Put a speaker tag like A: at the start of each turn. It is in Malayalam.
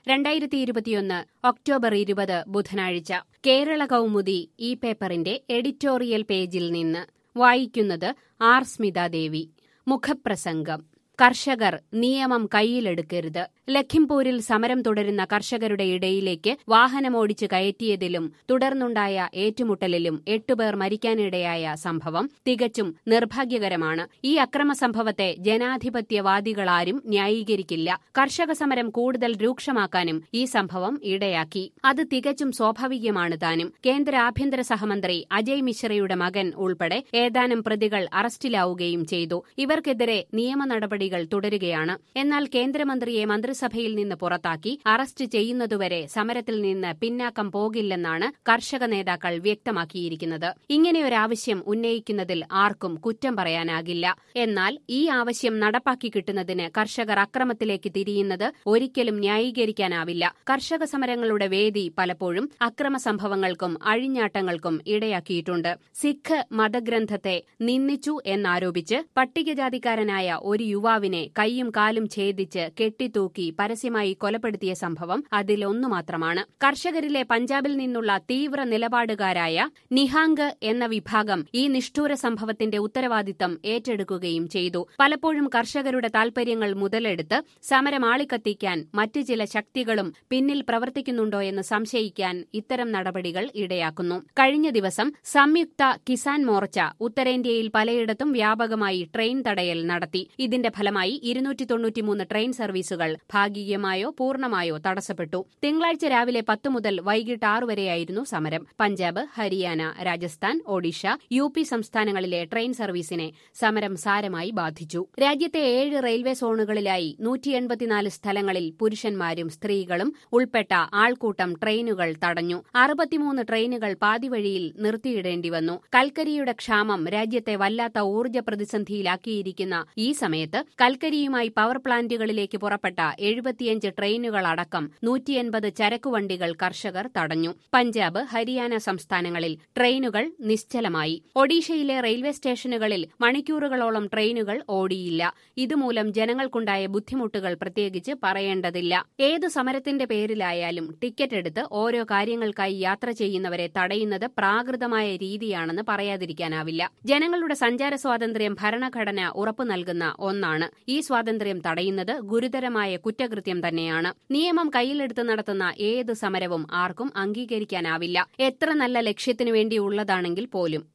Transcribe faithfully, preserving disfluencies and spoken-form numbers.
A: രണ്ടായിരത്തി ഇരുപത്തിയൊന്ന് ഒക്ടോബർ ഇരുപത് ബുധനാഴ്ച കേരള കൗമുദി ഈ പേപ്പറിന്റെ എഡിറ്റോറിയൽ പേജിൽ നിന്ന് വായിക്കുന്നത് ആർ സ്മിതാദേവി. മുഖപ്രസംഗം. കർഷകർ നിയമം കൈയിലെടുക്കരുത്. ലഖിംപൂരിൽ സമരം തുടരുന്ന കർഷകരുടെ ഇടയിലേക്ക് വാഹനമോടിച്ച് കയറ്റിയതിലും തുടർന്നുണ്ടായ ഏറ്റുമുട്ടലിലും എട്ടുപേർ മരിക്കാനിടയായ സംഭവം തികച്ചും നിർഭാഗ്യകരമാണ്. ഈ അക്രമ സംഭവത്തെ ജനാധിപത്യവാദികളാരും ന്യായീകരിക്കില്ല. കർഷക സമരം കൂടുതൽ രൂക്ഷമാക്കാനും ഈ സംഭവം ഇടയാക്കി. അത് തികച്ചും സ്വാഭാവികമാണ് താനും. കേന്ദ്ര ആഭ്യന്തര സഹമന്ത്രി അജയ് മിശ്രയുടെ മകൻ ഉൾപ്പെടെ ഏതാനും പ്രതികൾ അറസ്റ്റിലാവുകയും ചെയ്തു. ഇവർക്കെതിരെ നിയമ നടപടികൾ തുടരുകയാണ്. എന്നാൽ കേന്ദ്രമന്ത്രിയെ മന്ത്രിസഭയിൽ നിന്ന് പുറത്താക്കി അറസ്റ്റ് ചെയ്യുന്നതുവരെ സമരത്തിൽ നിന്ന് പിന്നാക്കം പോകില്ലെന്നാണ് കർഷക നേതാക്കൾ വ്യക്തമാക്കിയിരിക്കുന്നത്. ഇങ്ങനെയൊരാവശ്യം ഉന്നയിക്കുന്നതിൽ ആർക്കും കുറ്റം പറയാനാകില്ല. എന്നാൽ ഈ ആവശ്യം നടപ്പാക്കി കിട്ടുന്നതിന് കർഷകർ അക്രമത്തിലേക്ക് തിരിയുന്നത് ഒരിക്കലും ന്യായീകരിക്കാനാവില്ല. കർഷക സമരങ്ങളുടെ വേദി പലപ്പോഴും അക്രമ സംഭവങ്ങൾക്കും അഴിഞ്ഞാട്ടങ്ങൾക്കും ഇടയാക്കിയിട്ടുണ്ട്. സിഖ് മതഗ്രന്ഥത്തെ നിന്ദിച്ചു എന്നാരോപിച്ച് പട്ടികജാതിക്കാരനായ ഒരു യുവാവിനെ കൈയും കാലും ഛേദിച്ച് കെട്ടിത്തൂക്കി പരസ്യമായി കൊലപ്പെടുത്തിയ സംഭവം അതിലൊന്നു മാത്രമാണ്. കർഷകരിലെ പഞ്ചാബിൽ നിന്നുള്ള തീവ്ര നിലപാടുകാരായ നിഹാംഗ് എന്ന വിഭാഗം ഈ നിഷ്ഠൂര സംഭവത്തിന്റെ ഉത്തരവാദിത്തം ഏറ്റെടുക്കുകയും ചെയ്തു. പലപ്പോഴും കർഷകരുടെ താൽപര്യങ്ങൾ മുതലെടുത്ത് സമരം ആളിക്കത്തിക്കാൻ മറ്റു ചില ശക്തികളും പിന്നിൽ പ്രവർത്തിക്കുന്നുണ്ടോയെന്ന് സംശയിക്കാൻ ഇത്തരം നടപടികൾ ഇടയാക്കുന്നു. കഴിഞ്ഞ ദിവസം സംയുക്ത കിസാൻ മോർച്ച ഉത്തരേന്ത്യയിൽ പലയിടത്തും വ്യാപകമായി ട്രെയിൻ തടയൽ നടത്തി. ഇതിന്റെ ഫലമായി ഇരുന്നൂറ്റി തൊണ്ണൂറ്റിമൂന്ന് ട്രെയിൻ സർവീസുകൾ ഭാഗികമായോ പൂർണ്ണമായോ തടസ്സപ്പെട്ടു. തിങ്കളാഴ്ച രാവിലെ പത്ത് മുതൽ വൈകിട്ട് ആറു വരെയായിരുന്നു സമരം. പഞ്ചാബ്, ഹരിയാന, രാജസ്ഥാൻ, ഒഡീഷ, യു പി സംസ്ഥാനങ്ങളിലെ ട്രെയിൻ സർവീസിനെ സമരം സാരമായി ബാധിച്ചു. രാജ്യത്തെ ഏഴ് റെയിൽവേ സോണുകളിലായി നൂറ്റി എൺപത്തിനാല് സ്ഥലങ്ങളിൽ പുരുഷന്മാരും സ്ത്രീകളും ഉൾപ്പെട്ട ആൾക്കൂട്ടം ട്രെയിനുകൾ തടഞ്ഞു. അറുപത്തിമൂന്ന് ട്രെയിനുകൾ പാതിവഴിയിൽ നിർത്തിയിടേണ്ടി വന്നു. കൽക്കരിയുടെ ക്ഷാമം രാജ്യത്തെ വല്ലാത്ത ഊർജ്ജ പ്രതിസന്ധിയിലാക്കിയിരിക്കുന്ന ഈ സമയത്ത് കൽക്കരിയുമായി പവർ പ്ലാന്റുകളിലേക്ക് പുറപ്പെട്ട എഴുപത്തിയഞ്ച് ട്രെയിനുകളടക്കം നൂറ്റിയെൺപത് ചരക്കുവണ്ടികൾ കർഷകർ തടഞ്ഞു. പഞ്ചാബ്, ഹരിയാന സംസ്ഥാനങ്ങളിൽ ട്രെയിനുകൾ നിശ്ചലമായി. ഒഡീഷയിലെ റെയിൽവേ സ്റ്റേഷനുകളിൽ മണിക്കൂറുകളോളം ട്രെയിനുകൾ ഓടിയില്ല. ഇതുമൂലം ജനങ്ങൾക്കുണ്ടായ ബുദ്ധിമുട്ടുകൾ പ്രത്യേകിച്ച് പറയേണ്ടതില്ല. ഏതു സമരത്തിന്റെ പേരിലായാലും ടിക്കറ്റ് എടുത്ത് ഓരോ കാര്യങ്ങൾക്കായി യാത്ര ചെയ്യുന്നവരെ തടയുന്നത് പ്രാകൃതമായ രീതിയാണെന്ന് പറയാതിരിക്കാനാവില്ല. ജനങ്ങളുടെ സഞ്ചാര സ്വാതന്ത്ര്യം ഭരണഘടന ഉറപ്പു നൽകുന്ന ഒന്നാണ്. ഈ സ്വാതന്ത്ര്യം തടയുന്നത് ഗുരുതരമായ കുറ്റകൃത്യം തന്നെയാണ്. നിയമം കയ്യിലെടുത്ത് നടത്തുന്ന ഏത് സമരവും ആർക്കും അംഗീകരിക്കാനാവില്ല, എത്ര നല്ല ലക്ഷ്യത്തിനു വേണ്ടിയുള്ളതാണെങ്കിൽ പോലും.